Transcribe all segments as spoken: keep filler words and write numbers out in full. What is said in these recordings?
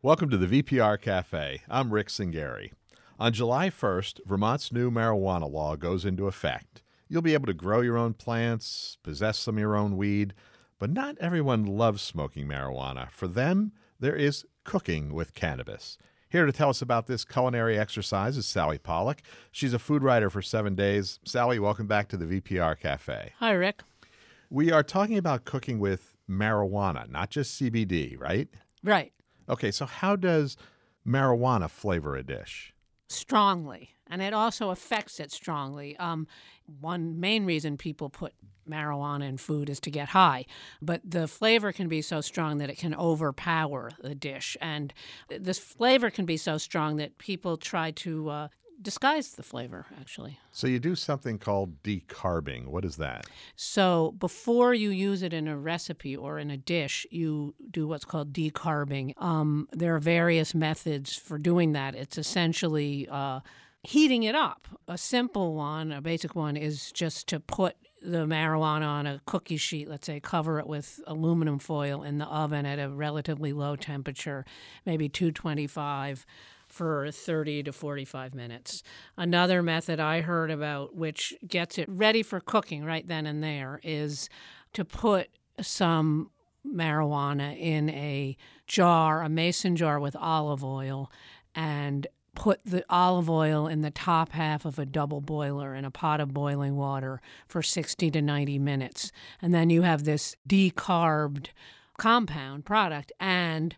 Welcome to the V P R Cafe. I'm Rick Singari. On July first, Vermont's new marijuana law goes into effect. You'll be able to grow your own plants, possess some of your own weed, but not everyone loves smoking marijuana. For them, there is cooking with cannabis. Here to tell us about this culinary exercise is Sally Pollack. She's a food writer for Seven Days. Sally, welcome back to the V P R Cafe. Hi, Rick. We are talking about cooking with marijuana, not just C B D, right? Right. Okay, so how does marijuana flavor a dish? Strongly. And it also affects it strongly. Um, one main reason people put marijuana in food is to get high. But the flavor can be so strong that it can overpower the dish. And this flavor can be so strong that people try to uh, disguise the flavor, actually. So you do something called decarbing. What is that? So before you use it in a recipe or in a dish, you do what's called decarbing. Um, there are various methods for doing that. It's essentially uh, heating it up. A simple one, a basic one, is just to put the marijuana on a cookie sheet, let's say, cover it with aluminum foil in the oven at a relatively low temperature, maybe two twenty-five, for thirty to forty-five minutes. Another method I heard about, which gets it ready for cooking right then and there, is to put some marijuana in a jar, a mason jar with olive oil, and put the olive oil in the top half of a double boiler in a pot of boiling water for sixty to ninety minutes. And then you have this decarbed compound product and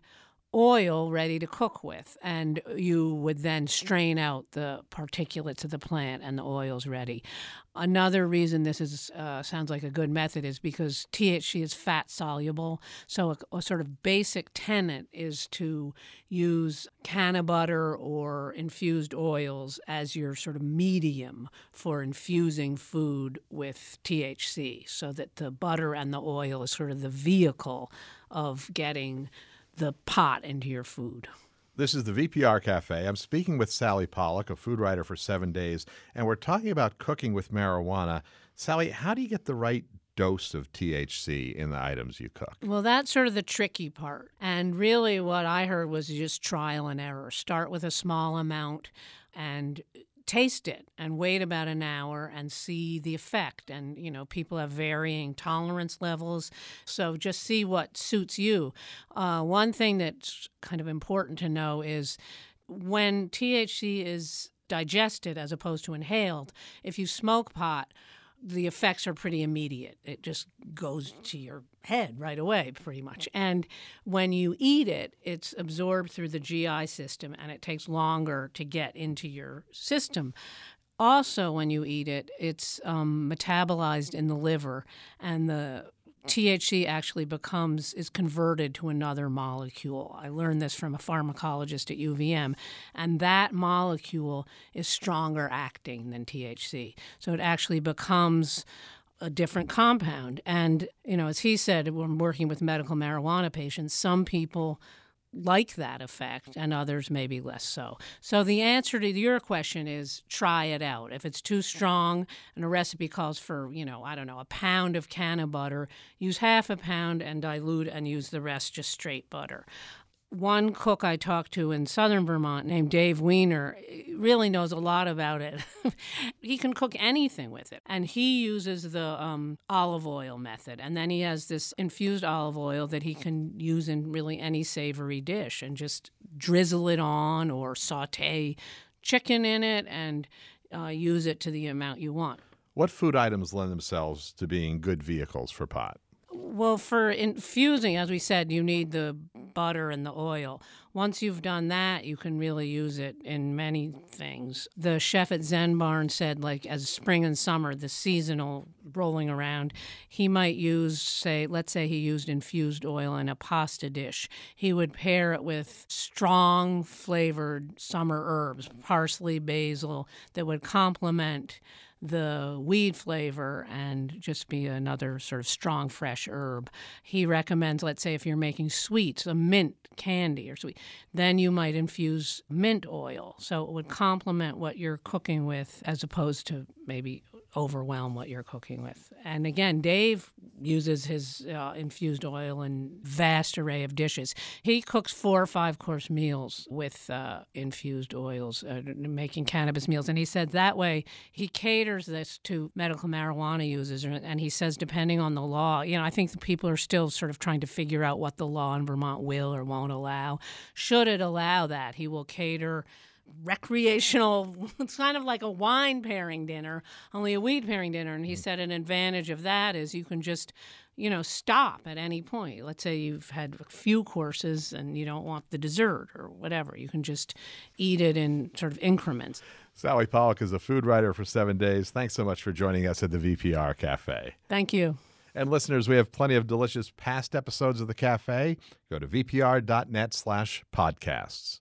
oil ready to cook with, and you would then strain out the particulates of the plant and the oil's ready. Another reason this is uh, sounds like a good method is because T H C is fat soluble, so a, a sort of basic tenet is to use canna butter or infused oils as your sort of medium for infusing food with T H C, so that the butter and the oil is sort of the vehicle of getting the pot into your food. This is the V P R Cafe. I'm speaking with Sally Pollack, a food writer for Seven Days, and we're talking about cooking with marijuana. Sally, how do you get the right dose of T H C in the items you cook? Well, that's sort of the tricky part. And really what I heard was just trial and error. Start with a small amount and taste it and wait about an hour and see the effect. And, you know, people have varying tolerance levels, so just see what suits you. Uh, one thing that's kind of important to know is when T H C is digested as opposed to inhaled, if you smoke pot, the effects are pretty immediate. It just goes to your head right away, pretty much. And when you eat it, it's absorbed through the G I system, and it takes longer to get into your system. Also, when you eat it, it's um, metabolized in the liver, and the T H C actually becomes, is converted to another molecule. I learned this from a pharmacologist at U V M, and that molecule is stronger acting than T H C. So it actually becomes a different compound. And, you know, as he said, when working with medical marijuana patients, some people like that effect and others maybe less so. So the answer to your question is try it out. If it's too strong and a recipe calls for, you know, I don't know, a pound of canna butter, use half a pound and dilute and use the rest just straight butter. One cook I talked to in southern Vermont named Dave Weiner really knows a lot about it. He can cook anything with it. And he uses the um, olive oil method. And then he has this infused olive oil that he can use in really any savory dish and just drizzle it on or saute chicken in it and uh, use it to the amount you want. What food items lend themselves to being good vehicles for pot? Well, for infusing, as we said, you need the butter and the oil. Once you've done that, you can really use it in many things. The chef at Zen Barn said, like, as spring and summer, the seasonal rolling around, he might use, say, let's say he used infused oil in a pasta dish. He would pair it with strong flavored summer herbs, parsley, basil, that would complement the weed flavor and just be another sort of strong, fresh herb. He recommends, let's say, if you're making sweets, a mint candy or sweet, then you might infuse mint oil. So it would complement what you're cooking with as opposed to maybe overwhelm what you're cooking with. And again, Dave uses his uh, infused oil in vast array of dishes. He cooks four or five course meals with uh, infused oils, uh, making cannabis meals. And he said that way he caters this to medical marijuana users. And he says, depending on the law, you know, I think the people are still sort of trying to figure out what the law in Vermont will or won't allow. Should it allow that, he will cater recreational, it's kind of like a wine pairing dinner, only a weed pairing dinner. And he said an advantage of that is you can just, you know, stop at any point. Let's say you've had a few courses and you don't want the dessert or whatever. You can just eat it in sort of increments. Sally Pollack is a food writer for Seven Days. Thanks so much for joining us at the V P R Cafe. Thank you. And listeners, we have plenty of delicious past episodes of the Cafe. Go to V P R dot net slash podcasts.